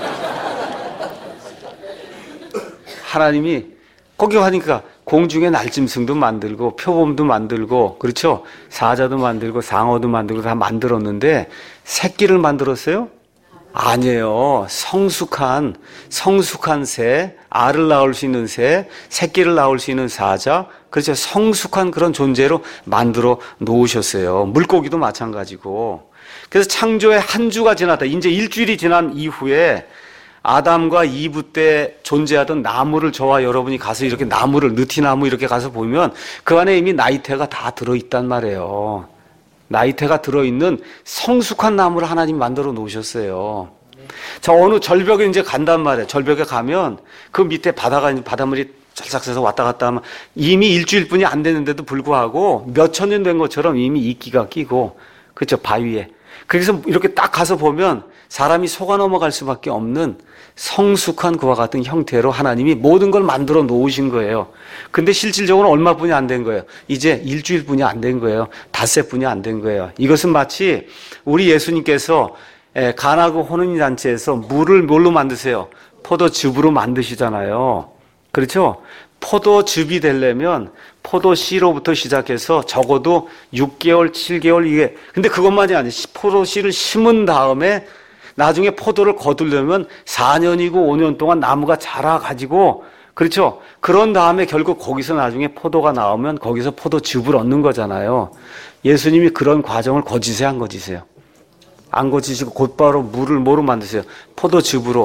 하나님이 거기 가니까 공중에 날짐승도 만들고 표범도 만들고 그렇죠? 사자도 만들고 상어도 만들고 다 만들었는데 새끼를 만들었어요? 아니에요. 성숙한 새, 알을 낳을 수 있는 새, 새끼를 낳을 수 있는 사자, 그렇죠. 성숙한 그런 존재로 만들어 놓으셨어요. 물고기도 마찬가지고. 그래서 창조의 한 주가 지났다. 이제 일주일이 지난 이후에 아담과 이브 때 존재하던 나무를 저와 여러분이 가서 이렇게 나무를, 느티나무 이렇게 가서 보면 그 안에 이미 나이테가 다 들어있단 말이에요. 나이테가 들어있는 성숙한 나무를 하나님이 만들어 놓으셨어요. 자, 어느 절벽에 이제 간단 말이에요. 절벽에 가면 그 밑에 바닷물이 찰싹 새서 왔다 갔다 하면 이미 일주일뿐이 안 됐는데도 불구하고 몇 천 년 된 것처럼 이미 이끼가 끼고, 그렇죠, 바위에. 그래서 이렇게 딱 가서 보면 사람이 속아 넘어갈 수밖에 없는 성숙한 그와 같은 형태로 하나님이 모든 걸 만들어 놓으신 거예요. 근데 실질적으로 얼마뿐이 안 된 거예요? 이제 일주일뿐이 안 된 거예요. 닷새뿐이 안 된 거예요. 이것은 마치 우리 예수님께서 가나그 혼인잔치에서 물을 뭘로 만드세요? 포도즙으로 만드시잖아요. 그렇죠? 포도즙이 되려면 포도씨로부터 시작해서 적어도 6개월, 7개월 이게, 근데 그것만이 아니에요. 포도씨를 심은 다음에 나중에 포도를 거두려면 4년이고 5년 동안 나무가 자라가지고, 그렇죠? 그런 다음에 결국 거기서 나중에 포도가 나오면 거기서 포도즙을 얻는 거잖아요. 예수님이 그런 과정을 거지세요, 안 거지세요? 안 거지시고 곧바로 물을 뭐로 만드세요? 포도즙으로.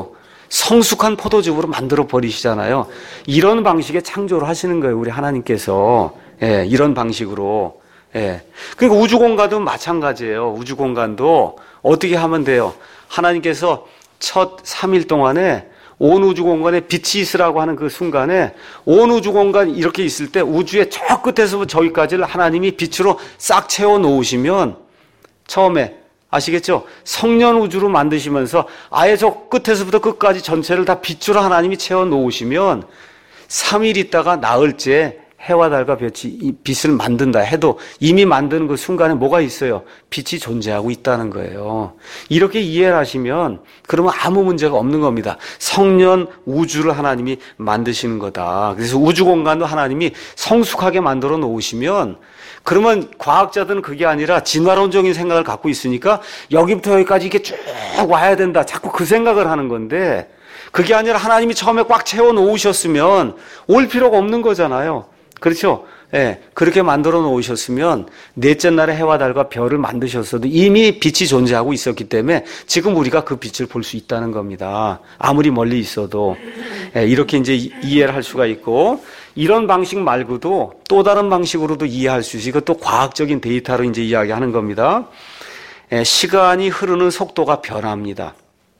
성숙한 포도즙으로 만들어 버리시잖아요. 이런 방식의 창조를 하시는 거예요, 우리 하나님께서. 예, 이런 방식으로. 예. 그러니까 우주 공간도 마찬가지예요. 우주 공간도 어떻게 하면 돼요? 하나님께서 첫 3일 동안에 온 우주 공간에 빛이 있으라고 하는 그 순간에 온 우주 공간 이렇게 있을 때 우주의 저 끝에서부터 저기까지를 하나님이 빛으로 싹 채워 놓으시면 처음에 아시겠죠? 성년 우주로 만드시면서 아예 저 끝에서부터 끝까지 전체를 다 빛으로 하나님이 채워 놓으시면 3일 있다가 나흘째 해와 달과 별이 이 빛을 만든다 해도 이미 만드는 그 순간에 뭐가 있어요? 빛이 존재하고 있다는 거예요. 이렇게 이해를 하시면 그러면 아무 문제가 없는 겁니다. 성년 우주를 하나님이 만드시는 거다. 그래서 우주 공간도 하나님이 성숙하게 만들어 놓으시면 그러면 과학자들은 그게 아니라 진화론적인 생각을 갖고 있으니까 여기부터 여기까지 이렇게 쭉 와야 된다. 자꾸 그 생각을 하는 건데 그게 아니라 하나님이 처음에 꽉 채워 놓으셨으면 올 필요가 없는 거잖아요. 그렇죠? 예, 그렇게 만들어 놓으셨으면 넷째 날에 해와 달과 별을 만드셨어도 이미 빛이 존재하고 있었기 때문에 지금 우리가 그 빛을 볼 수 있다는 겁니다. 아무리 멀리 있어도. 예, 이렇게 이제 이해를 할 수가 있고 이런 방식 말고도 또 다른 방식으로도 이해할 수 있어요. 이것도 과학적인 데이터로 이제 이야기하는 겁니다. 예, 시간이 흐르는 속도가 변합니다.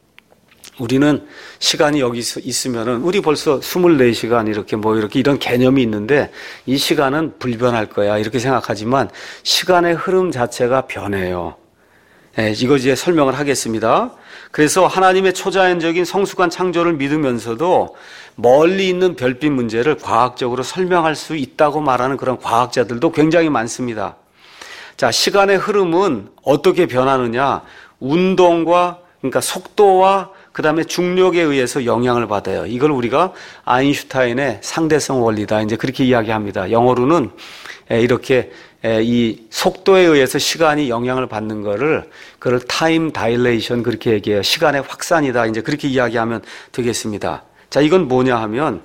우리는 시간이 여기 있으면은 우리 벌써 24시간 이렇게 이런 개념이 있는데 이 시간은 불변할 거야 이렇게 생각하지만 시간의 흐름 자체가 변해요. 예, 이거 이제 설명을 하겠습니다. 그래서 하나님의 초자연적인 성숙한 창조를 믿으면서도 멀리 있는 별빛 문제를 과학적으로 설명할 수 있다고 말하는 그런 과학자들도 굉장히 많습니다. 자, 시간의 흐름은 어떻게 변하느냐? 운동과 그러니까 속도와 그 다음에 중력에 의해서 영향을 받아요. 이걸 우리가 아인슈타인의 상대성 원리다. 이제 그렇게 이야기합니다. 영어로는 이렇게 이 속도에 의해서 시간이 영향을 받는 그걸 타임 다일레이션 그렇게 얘기해요. 시간의 확산이다. 이제 그렇게 이야기하면 되겠습니다. 자, 이건 뭐냐 하면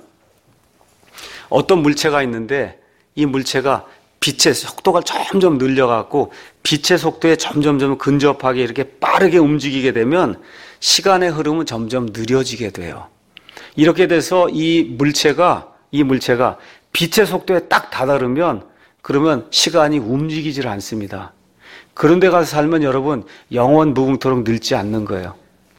어떤 물체가 있는데 이 물체가 빛의 속도가 점점 늘려갖고 빛의 속도에 점점 근접하게 이렇게 빠르게 움직이게 되면 시간의 흐름은 점점 느려지게 돼요. 이렇게 돼서 이 물체가 빛의 속도에 딱 다다르면 그러면 시간이 움직이질 않습니다. 그런데 가서 살면 여러분 영원 무궁토록 늙지 않는 거예요.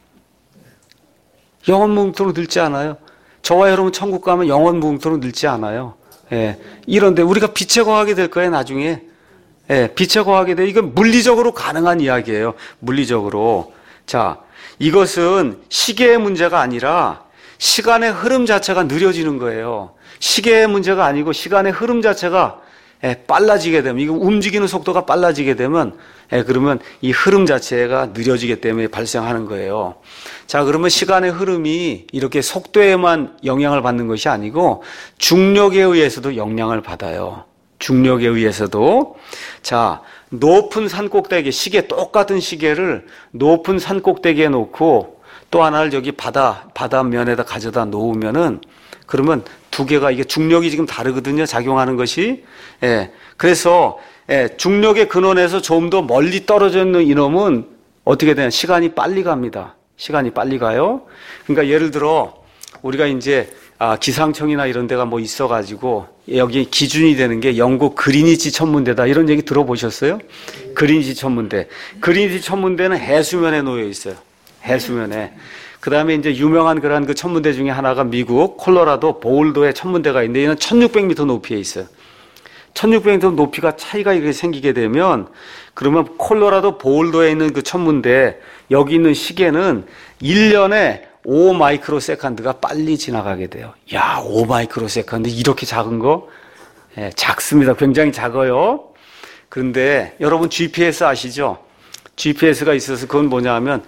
영원 무궁토록 늙지 않아요. 저와 여러분 천국 가면 영원 무궁토록 늙지 않아요. 예. 이런데 우리가 빛에 거하게 될 거예요, 나중에. 예, 빛에 거하게 돼. 이건 물리적으로 가능한 이야기예요. 물리적으로. 자, 이것은 시계의 문제가 아니라 시간의 흐름 자체가 느려지는 거예요. 시계의 문제가 아니고 시간의 흐름 자체가 빨라지게 되면, 이거 움직이는 속도가 빨라지게 되면, 그러면 이 흐름 자체가 느려지기 때문에 발생하는 거예요. 자, 그러면 시간의 흐름이 이렇게 속도에만 영향을 받는 것이 아니고 중력에 의해서도 영향을 받아요. 중력에 의해서도. 자, 높은 산 꼭대기, 똑같은 시계를 높은 산 꼭대기에 놓고 또 하나를 여기 바다면에다 가져다 놓으면은 그러면 두 개가 이게 중력이 지금 다르거든요. 작용하는 것이. 예. 그래서 중력의 근원에서 좀 더 멀리 떨어져 있는 이놈은 어떻게 되냐? 시간이 빨리 갑니다. 시간이 빨리 가요. 그러니까 예를 들어 우리가 이제 기상청이나 이런 데가 뭐 있어가지고 여기 기준이 되는 게 영국 그리니치 천문대다 이런 얘기 들어보셨어요? 그리니치 천문대. 그리니치 천문대는 해수면에 놓여 있어요. 해수면에. 그 다음에 이제 유명한 그런 그 천문대 중에 하나가 미국 콜로라도 보울도에 천문대가 있는데 얘는 1600m 높이에 있어요. 1600m 높이가 차이가 이렇게 생기게 되면 그러면 콜로라도 보울도에 있는 그 천문대 여기 있는 시계는 1년에 5 마이크로 세컨드가 빨리 지나가게 돼요. 야, 5 마이크로 세컨드 이렇게 작은 거? 예, 작습니다. 굉장히 작아요. 그런데 여러분 GPS 아시죠? GPS가 있어서 그건 뭐냐 하면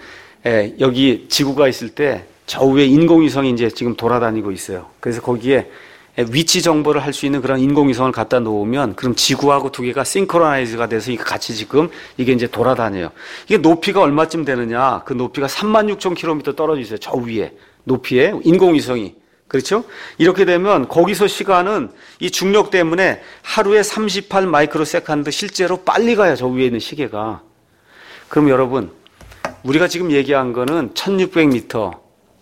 여기 지구가 있을 때 저 위에 인공위성이 이제 지금 돌아다니고 있어요. 그래서 거기에 위치 정보를 할 수 있는 그런 인공위성을 갖다 놓으면 그럼 지구하고 두 개가 싱크로나이즈가 돼서 같이 지금 이게 이제 돌아다녀요. 이게 높이가 얼마쯤 되느냐? 그 높이가 36,000km 떨어져 있어요. 저 위에 높이에 인공위성이. 그렇죠? 이렇게 되면 거기서 시간은 이 중력 때문에 하루에 38 마이크로 세컨드 실제로 빨리 가요. 저 위에 있는 시계가. 그럼 여러분 우리가 지금 얘기한 거는 1600m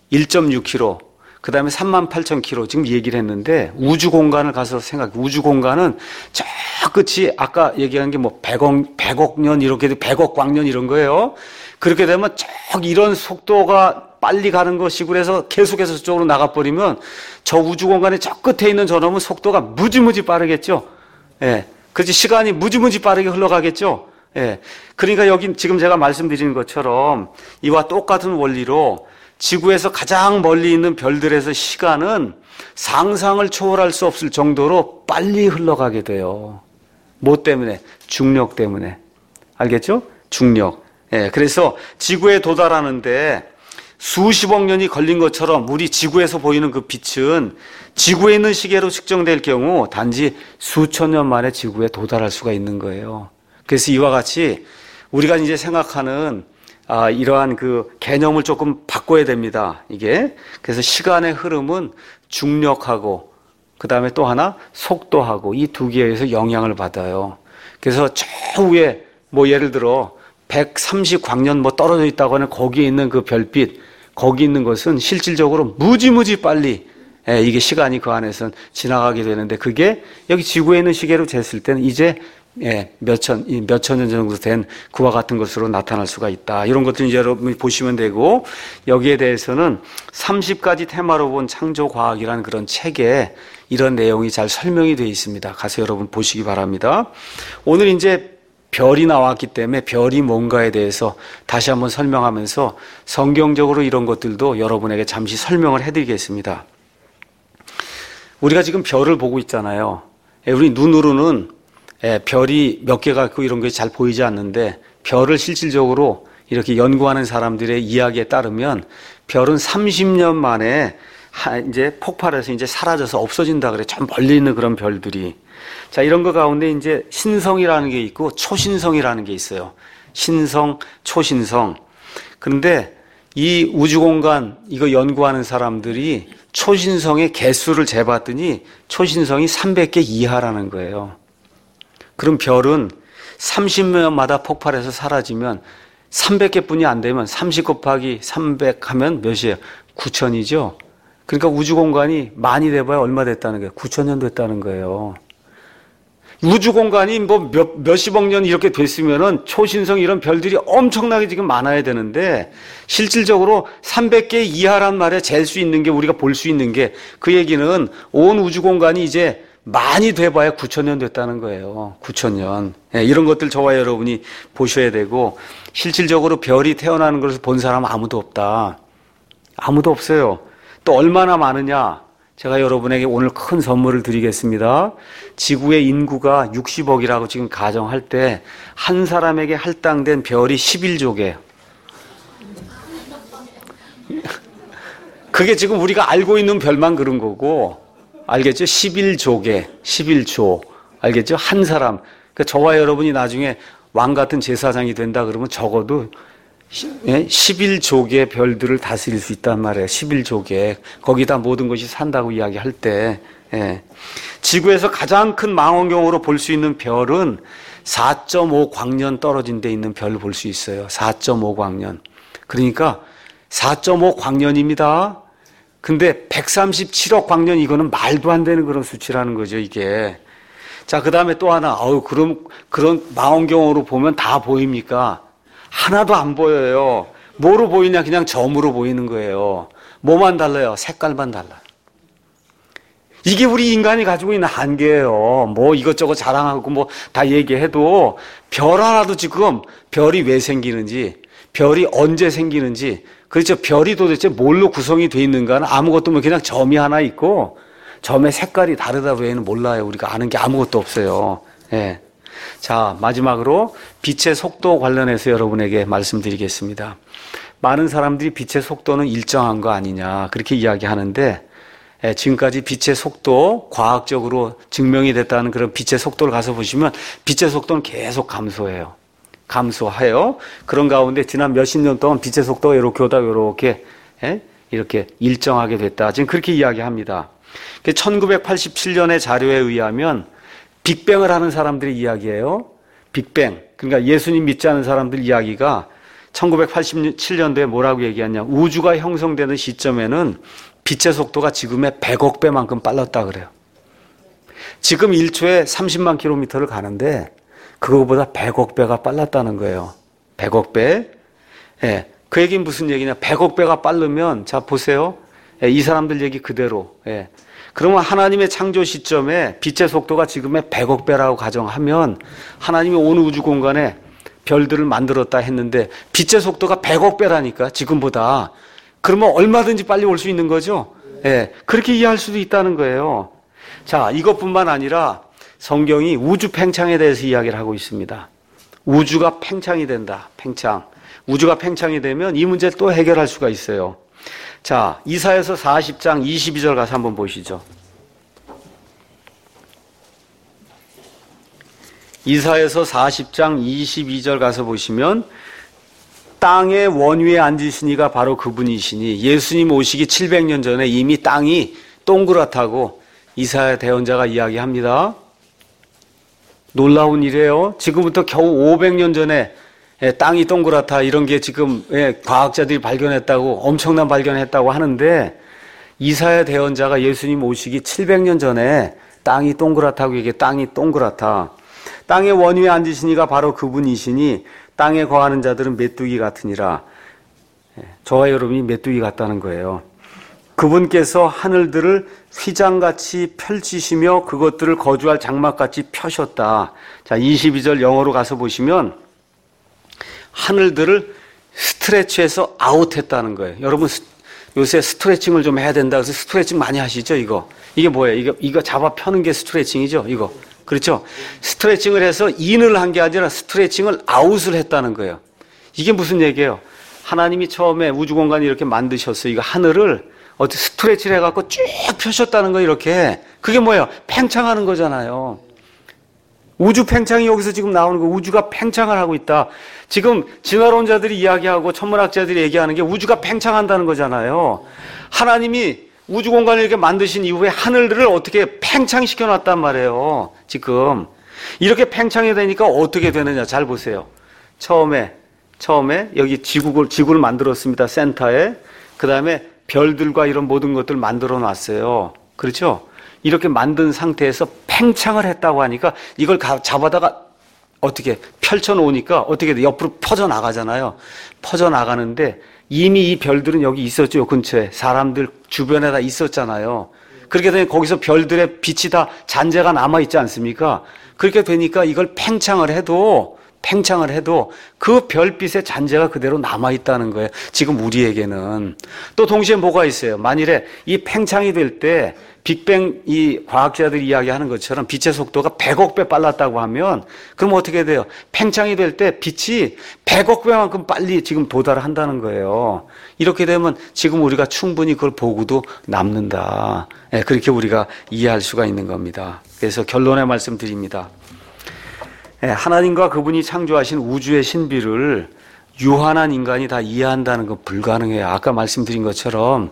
1.6km, 그 다음에 38,000km 지금 얘기를 했는데, 우주 공간을 가서 생각해. 우주 공간은 저 끝이 아까 얘기한 게 뭐 100억 년 이렇게 100억 광년 이런 거예요. 그렇게 되면 쭉 이런 속도가 빨리 가는 것이고 해서 계속해서 저쪽으로 나가버리면 저 우주 공간의 저 끝에 있는 저놈은 속도가 무지무지 빠르겠죠. 예. 그렇지. 시간이 무지무지 빠르게 흘러가겠죠. 예. 그러니까 여기 지금 제가 말씀드린 것처럼 이와 똑같은 원리로 지구에서 가장 멀리 있는 별들에서 시간은 상상을 초월할 수 없을 정도로 빨리 흘러가게 돼요. 뭐 때문에? 중력 때문에. 알겠죠? 중력. 예. 그래서 지구에 도달하는데 수십억 년이 걸린 것처럼 우리 지구에서 보이는 그 빛은 지구에 있는 시계로 측정될 경우 단지 수천 년 만에 지구에 도달할 수가 있는 거예요. 그래서 이와 같이 우리가 이제 생각하는 이러한 그 개념을 조금 바꿔야 됩니다. 이게. 그래서 시간의 흐름은 중력하고 그 다음에 또 하나 속도하고 이 두 개에 의해서 영향을 받아요. 그래서 저 위에 뭐 예를 들어 130광년 뭐 떨어져 있다고 하는 거기에 있는 그 별빛, 거기 있는 것은 실질적으로 무지무지 빨리 이게 시간이 그 안에선 지나가게 되는데 그게 여기 지구에 있는 시계로 쟀을 때는 이제 몇천 년 정도 된 그와 같은 것으로 나타날 수가 있다. 이런 것들 이제 여러분이 보시면 되고 여기에 대해서는 30가지 테마로 본 창조과학이라는 그런 책에 이런 내용이 잘 설명이 되어 있습니다. 가서 여러분 보시기 바랍니다. 오늘 이제 별이 나왔기 때문에 별이 뭔가에 대해서 다시 한번 설명하면서 성경적으로 이런 것들도 여러분에게 잠시 설명을 해드리겠습니다. 우리가 지금 별을 보고 있잖아요. 우리 눈으로는 별이 몇 개가 있고 이런 게 잘 보이지 않는데 별을 실질적으로 이렇게 연구하는 사람들의 이야기에 따르면 별은 30년 만에 이제 폭발해서 이제 사라져서 없어진다 그래. 좀 멀리 있는 그런 별들이. 자, 이런 거 가운데 이제 신성이라는 게 있고 초신성이라는 게 있어요. 신성, 초신성. 그런데 이 우주공간 이거 연구하는 사람들이 초신성의 개수를 재봤더니 초신성이 300개 이하라는 거예요. 그럼 별은 30년마다 폭발해서 사라지면 300개 뿐이 안 되면 30 곱하기 300 하면 몇이에요? 9천이죠? 그러니까 우주공간이 많이 돼봐야 얼마 됐다는 거예요? 9,000년 됐다는 거예요. 우주공간이 뭐 몇십억 년 이렇게 됐으면은 초신성 이런 별들이 엄청나게 지금 많아야 되는데 실질적으로 300개 이하란 말에 잴 수 있는 게 우리가 볼 수 있는 게 그 얘기는 온 우주공간이 이제 많이 돼봐야 9,000년 됐다는 거예요. 9,000년. 이런 것들 저와 여러분이 보셔야 되고 실질적으로 별이 태어나는 것을 본 사람은 아무도 없다. 아무도 없어요. 또 얼마나 많으냐? 제가 여러분에게 오늘 큰 선물을 드리겠습니다. 지구의 인구가 60억이라고 지금 가정할 때 한 사람에게 할당된 별이 11조 개. 그게 지금 우리가 알고 있는 별만 그런 거고 알겠죠? 11조 개, 11조. 알겠죠? 한 사람. 그러니까 저와 여러분이 나중에 왕 같은 제사장이 된다 그러면 적어도 11조개 별들을 다스릴 수 있단 말이에요. 11조개. 거기다 모든 것이 산다고 이야기할 때. 지구에서 가장 큰 망원경으로 볼 수 있는 별은 4.5광년 떨어진 데 있는 별을 볼 수 있어요. 4.5광년. 그러니까 4.5광년입니다. 근데 137억 광년 이거는 말도 안 되는 그런 수치라는 거죠, 이게. 자, 그 다음에 또 하나. 그럼 그런 망원경으로 보면 다 보입니까? 하나도 안 보여요. 뭐로 보이냐? 그냥 점으로 보이는 거예요. 뭐만 달라요? 색깔만 달라요. 이게 우리 인간이 가지고 있는 한계예요. 뭐 이것저것 자랑하고 뭐 다 얘기해도 별 하나도 지금 별이 왜 생기는지, 별이 언제 생기는지, 그렇죠. 별이 도대체 뭘로 구성이 돼 있는가는 아무것도 뭐 그냥 점이 하나 있고 점의 색깔이 다르다 외에는 몰라요. 우리가 아는 게 아무것도 없어요. 예. 자, 마지막으로 빛의 속도 관련해서 여러분에게 말씀드리겠습니다. 많은 사람들이 빛의 속도는 일정한 거 아니냐 그렇게 이야기하는데 지금까지 빛의 속도 과학적으로 증명이 됐다는 그런 빛의 속도를 가서 보시면 빛의 속도는 계속 감소해요. 감소해요. 그런 가운데 지난 몇십 년 동안 빛의 속도가 이렇게 오다 이렇게 일정하게 됐다. 지금 그렇게 이야기합니다. 1987년의 자료에 의하면 빅뱅을 하는 사람들의 이야기예요. 빅뱅. 그러니까 예수님 믿지 않는 사람들 이야기가 1987년도에 뭐라고 얘기했냐. 우주가 형성되는 시점에는 빛의 속도가 지금의 100억 배만큼 빨랐다 그래요. 지금 1초에 30만 킬로미터를 가는데 그거보다 100억 배가 빨랐다는 거예요. 100억 배. 예. 그 얘기는 무슨 얘기냐. 100억 배가 빠르면 자 보세요. 예, 이 사람들 얘기 그대로. 예. 그러면 하나님의 창조 시점에 빛의 속도가 지금의 100억 배라고 가정하면 하나님이 온 우주 공간에 별들을 만들었다 했는데 빛의 속도가 100억 배라니까 지금보다. 그러면 얼마든지 빨리 올 수 있는 거죠. 예. 그렇게 이해할 수도 있다는 거예요. 자, 이것뿐만 아니라 성경이 우주 팽창에 대해서 이야기를 하고 있습니다. 우주가 팽창이 된다. 팽창. 우주가 팽창이 되면 이 문제를 또 해결할 수가 있어요. 자, 이사야서 40장 22절 가서 한번 보시죠. 이사야서 40장 22절 가서 보시면 땅의 원위에 앉으신 이가 바로 그분이시니 예수님 오시기 700년 전에 이미 땅이 동그랗다고 이사야 대언자가 이야기합니다. 놀라운 일이에요. 지금부터 겨우 500년 전에 땅이 동그랗다 이런 게 지금 과학자들이 발견했다고 엄청난 발견했다고 하는데 이사야 대언자가 예수님 오시기 700년 전에 땅이 동그랗다고 얘기해. 땅이 동그랗다. 땅의 원위에 앉으신 이가 바로 그분이시니 땅에 거하는 자들은 메뚜기 같으니라. 저와 여러분이 메뚜기 같다는 거예요. 그분께서 하늘들을 휘장같이 펼치시며 그것들을 거주할 장막같이 펴셨다. 자, 22절 영어로 가서 보시면 하늘들을 스트레치해서 아웃했다는 거예요. 여러분 요새 스트레칭을 좀 해야 된다 그래서 스트레칭 많이 하시죠? 이게 뭐예요? 이거 잡아 펴는 게 스트레칭이죠? 이거 그렇죠? 스트레칭을 해서 인을 한 게 아니라 스트레칭을 아웃을 했다는 거예요. 이게 무슨 얘기예요? 하나님이 처음에 우주 공간을 이렇게 만드셨어요. 이거 하늘을 어떻게 스트레치를 해갖고 쭉 펴셨다는 거예요. 이렇게. 그게 뭐예요? 팽창하는 거잖아요. 우주 팽창이 여기서 지금 나오는 거. 우주가 팽창을 하고 있다. 지금 진화론 자들이 이야기하고 천문학자들이 얘기하는 게 우주가 팽창한다는 거잖아요. 하나님이 우주 공간을 이렇게 만드신 이후에 하늘들을 어떻게 팽창시켜 놨단 말이에요. 지금 이렇게 팽창이 되니까 어떻게 되느냐 잘 보세요. 처음에 여기 지구를 만들었습니다. 센터에. 그 다음에 별들과 이런 모든 것들을 만들어 놨어요. 그렇죠? 이렇게 만든 상태에서 팽창을 했다고 하니까 이걸 잡아다가 어떻게 펼쳐 놓으니까 어떻게 돼? 옆으로 퍼져 나가잖아요. 퍼져 나가는데 이미 이 별들은 여기 있었죠. 근처에. 사람들 주변에 다 있었잖아요. 그렇게 되면 거기서 별들의 빛이 다 잔재가 남아있지 않습니까? 그렇게 되니까 이걸 팽창을 해도 그 별빛의 잔재가 그대로 남아있다는 거예요. 지금 우리에게는. 또 동시에 뭐가 있어요? 만일에 이 팽창이 될 때 빅뱅 이 과학자들이 이야기하는 것처럼 빛의 속도가 100억 배 빨랐다고 하면 그럼 어떻게 돼요? 팽창이 될 때 빛이 100억 배만큼 빨리 지금 도달을 한다는 거예요. 이렇게 되면 지금 우리가 충분히 그걸 보고도 남는다. 그렇게 우리가 이해할 수가 있는 겁니다. 그래서 결론의 말씀 드립니다. 하나님과 그분이 창조하신 우주의 신비를 유한한 인간이 다 이해한다는 건 불가능해요. 아까 말씀드린 것처럼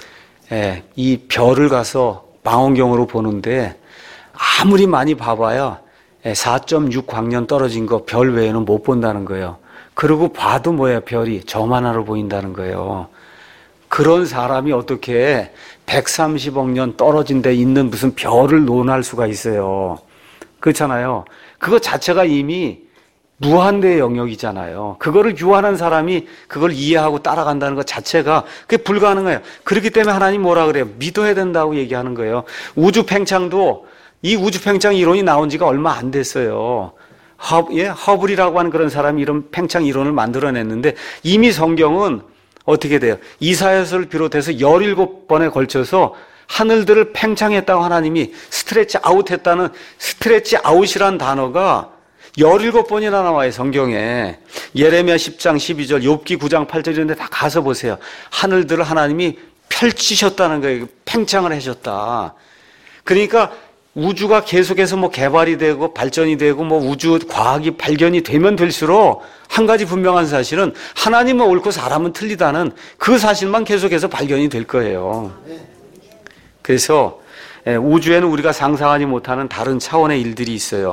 이 별을 가서 망원경으로 보는데 아무리 많이 봐봐야 4.6 광년 떨어진 거 별 외에는 못 본다는 거예요. 그리고 봐도 뭐예요? 별이 점 하나로 보인다는 거예요. 그런 사람이 어떻게 130억 년 떨어진 데 있는 무슨 별을 논할 수가 있어요. 그렇잖아요. 그거 자체가 이미 무한대의 영역이잖아요. 그거를 유한한 사람이 그걸 이해하고 따라간다는 것 자체가 그게 불가능해요. 그렇기 때문에 하나님 뭐라 그래요? 믿어야 된다고 얘기하는 거예요. 우주 팽창도 이 우주 팽창 이론이 나온 지가 얼마 안 됐어요. 허블이라고 하는 그런 사람이 이런 팽창 이론을 만들어냈는데 이미 성경은 어떻게 돼요? 이사야서를 비롯해서 17번에 걸쳐서 하늘들을 팽창했다고 하나님이 스트레치 아웃했다는 스트레치 아웃이란 단어가 17번이나 나와요, 성경에. 예레미야 10장 12절, 욥기 9장 8절 이런 데 다 가서 보세요. 하늘들을 하나님이 펼치셨다는 거예요. 팽창을 하셨다. 그러니까 우주가 계속해서 뭐 개발이 되고 발전이 되고 뭐 우주 과학이 발견이 되면 될수록 한 가지 분명한 사실은 하나님은 옳고 사람은 틀리다는 그 사실만 계속해서 발견이 될 거예요. 그래서 우주에는 우리가 상상하지 못하는 다른 차원의 일들이 있어요.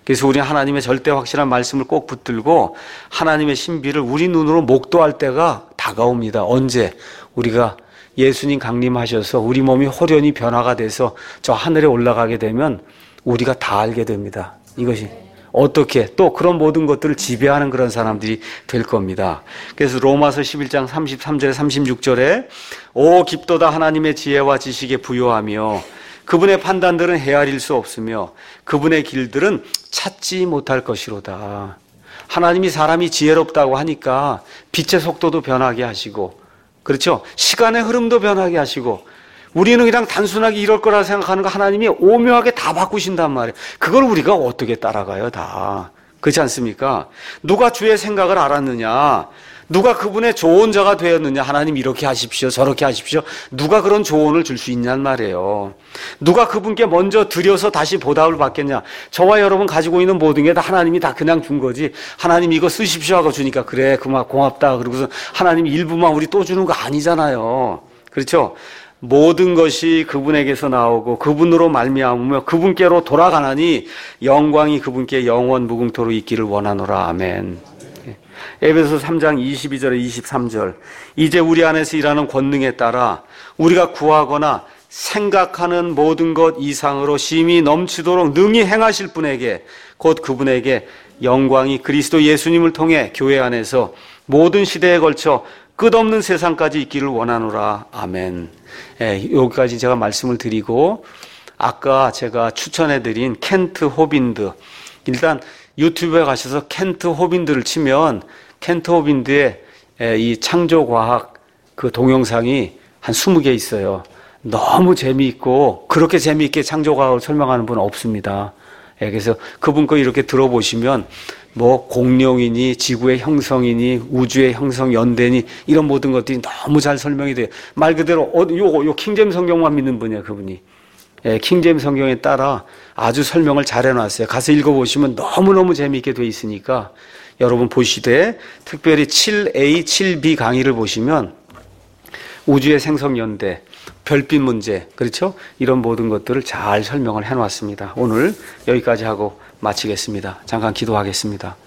그래서 우리는 하나님의 절대 확실한 말씀을 꼭 붙들고 하나님의 신비를 우리 눈으로 목도할 때가 다가옵니다. 언제? 우리가 예수님 강림하셔서 우리 몸이 호련히 변화가 돼서 저 하늘에 올라가게 되면 우리가 다 알게 됩니다. 이것이 어떻게 또 그런 모든 것들을 지배하는 그런 사람들이 될 겁니다. 그래서 로마서 11장 33절에 36절에 오 깊도다 하나님의 지혜와 지식에 부요하며 그분의 판단들은 헤아릴 수 없으며 그분의 길들은 찾지 못할 것이로다. 하나님이 사람이 지혜롭다고 하니까 빛의 속도도 변하게 하시고, 그렇죠? 시간의 흐름도 변하게 하시고, 우리는 그냥 단순하게 이럴 거라 생각하는 거 하나님이 오묘하게 다 바꾸신단 말이에요. 그걸 우리가 어떻게 따라가요, 다. 그렇지 않습니까? 누가 주의 생각을 알았느냐? 누가 그분의 조언자가 되었느냐? 하나님 이렇게 하십시오, 저렇게 하십시오. 누가 그런 조언을 줄 수 있냔 말이에요. 누가 그분께 먼저 드려서 다시 보답을 받겠냐? 저와 여러분 가지고 있는 모든 게 다 하나님이 다 그냥 준 거지. 하나님 이거 쓰십시오 하고 주니까 그래, 그만 고맙다. 그러고서 하나님 일부만 우리 또 주는 거 아니잖아요. 그렇죠? 모든 것이 그분에게서 나오고 그분으로 말미암으며 그분께로 돌아가나니 영광이 그분께 영원 무궁토로 있기를 원하노라. 아멘. 에베소 3장 22절에 23절 이제 우리 안에서 일하는 권능에 따라 우리가 구하거나 생각하는 모든 것 이상으로 심히 넘치도록 능히 행하실 분에게 곧 그분에게 영광이 그리스도 예수님을 통해 교회 안에서 모든 시대에 걸쳐 끝없는 세상까지 있기를 원하노라. 아멘. 여기까지 제가 말씀을 드리고 아까 제가 추천해드린 켄트 호빈드, 일단 유튜브에 가셔서 켄트 호빈드를 치면 켄트 호빈드의 이 창조과학 그 동영상이 한 20개 있어요. 너무 재미있고 그렇게 재미있게 창조과학을 설명하는 분은 없습니다. 그래서 그분 거 이렇게 들어보시면 뭐 공룡이니 지구의 형성이니 우주의 형성 연대니 이런 모든 것들이 너무 잘 설명이 돼요. 말 그대로 요 킹제임스 성경만 믿는 분이에요, 그분이. 킹제임스 성경에 따라 아주 설명을 잘 해놨어요. 가서 읽어보시면 너무너무 재미있게 돼 있으니까 여러분 보시되 특별히 7A, 7B 강의를 보시면 우주의 생성 연대, 별빛 문제, 그렇죠? 이런 모든 것들을 잘 설명을 해놨습니다. 오늘 여기까지 하고 마치겠습니다. 잠깐 기도하겠습니다.